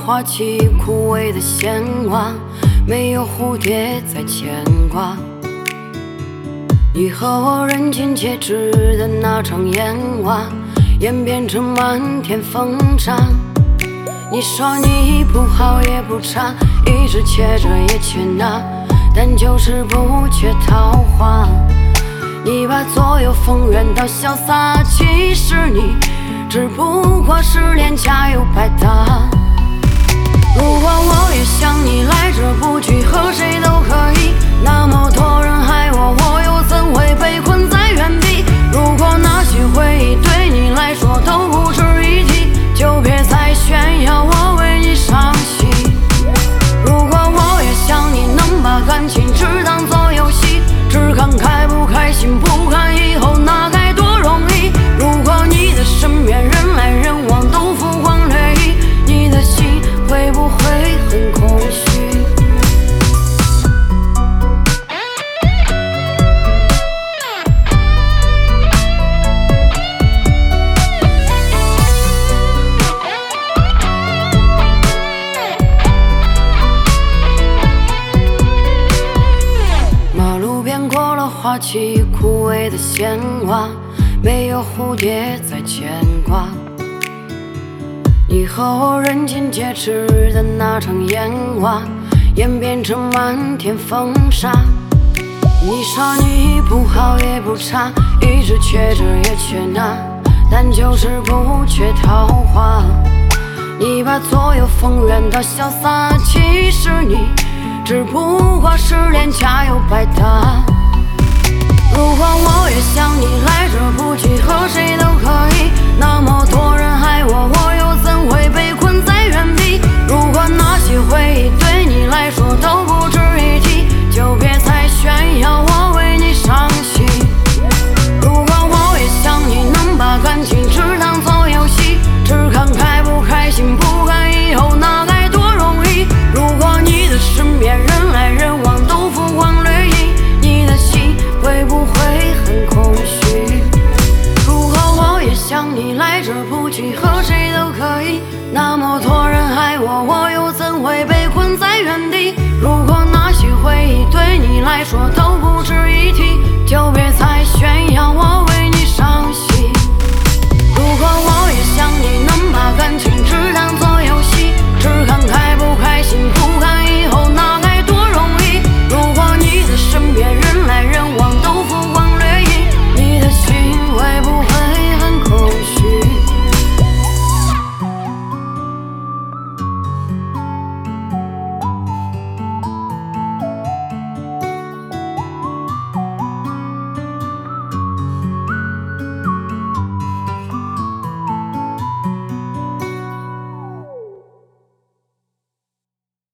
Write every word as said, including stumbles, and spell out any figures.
花期，枯萎的鲜花，没有蝴蝶在牵挂。你和我人尽皆知的那场烟花，演变成漫天风沙。你说你不好也不差，一直缺这也缺那，但就是不缺桃花。你把左右逢源当潇洒，其实你只不过是廉价又百搭。如果我也像你来者不拒，和谁都可以，那么多人害我，我又怎会被困在原地？如果那些回忆对你来说都不值一提，就别再炫耀我为你伤心。如果我也像你能把感情只当作游戏，只看开不开心，不看以后那该多容易。如果你的身边人来人往都浮光掠影，你的心会不会很空虚？马路边过了花期，枯萎的鲜花，没有蝴蝶在牵挂。你和我人尽皆知的那场烟花，演变成漫天风沙。你说你不好也不差，一直缺这也缺那，但就是不缺桃花。你把左右逢源当潇洒，其实你只不过是廉价又百搭。如果我也像你来者不拒，和谁都可以，那么多人害我，我又怎会被困在原地？如果那些回忆对你来说都不值一提，就别再炫耀我为你伤心。如果我也像你能把感情只当作游戏，只看开不开心，不看以后那该多容易。如果你的身边人来人往都浮光掠影，你的心会不会很空虚？如果我也像你来者不拒，和谁都可以，那么多人害我，我又怎会被困在原地？如果那些回忆对你来说都不值一提，就别再炫耀我为你伤心。如果我